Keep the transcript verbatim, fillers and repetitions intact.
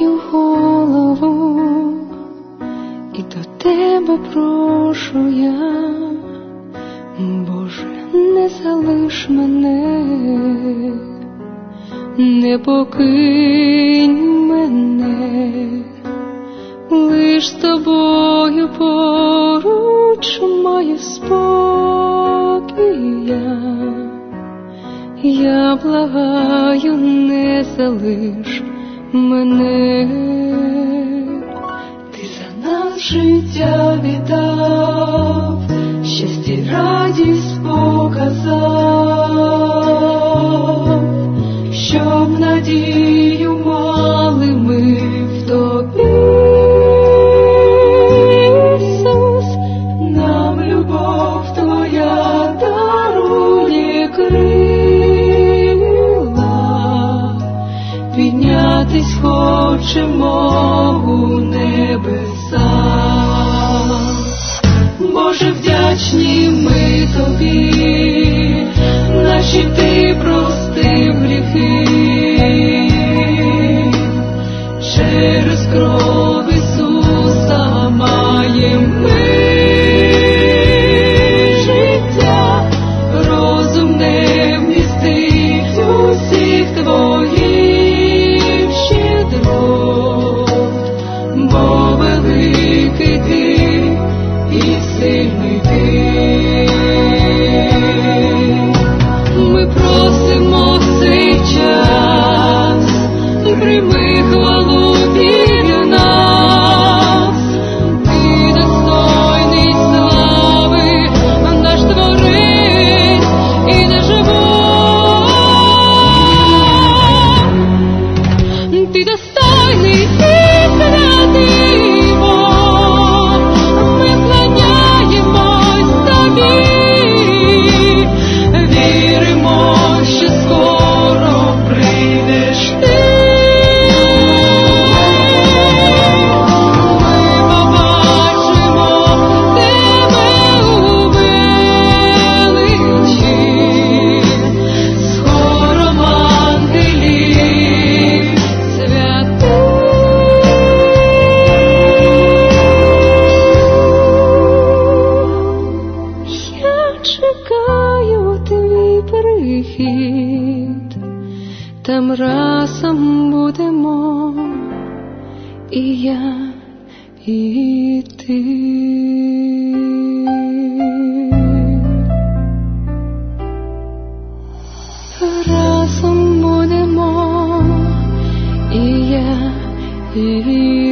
схиляю голову, і до тебе прошу я, Боже, не залиш мене, не покинь мене, лиш з тобою поруч маю спокій я. Я благаю, не залиш мене. Ти за нас життя віддав, щастя й радість показав, щоб надію мали ми в тобі. Ісус, нам любов твоя дарує крила, піднятись хочемо у небеса. Боже, вдячні ми тобі, наші ти простив гріхи, через кров Ісуса маєм ми життя, розум не вмістить усіх твоїх щедрот, бо великий ти і сильний ти. Ми просимо цей час, прийми хвалу від нас. Ти достойний слави, наш Творець і наш Бог. Ти достойний і святий Бог. Ми вклоняємось тобі, віримо, що скоро прийдеш ти. Ми побачимо тебе у величі, з хором ангелів святих. Я чекаю твій прихід, там разом будемо і я, і ти. Разом будемо і я, і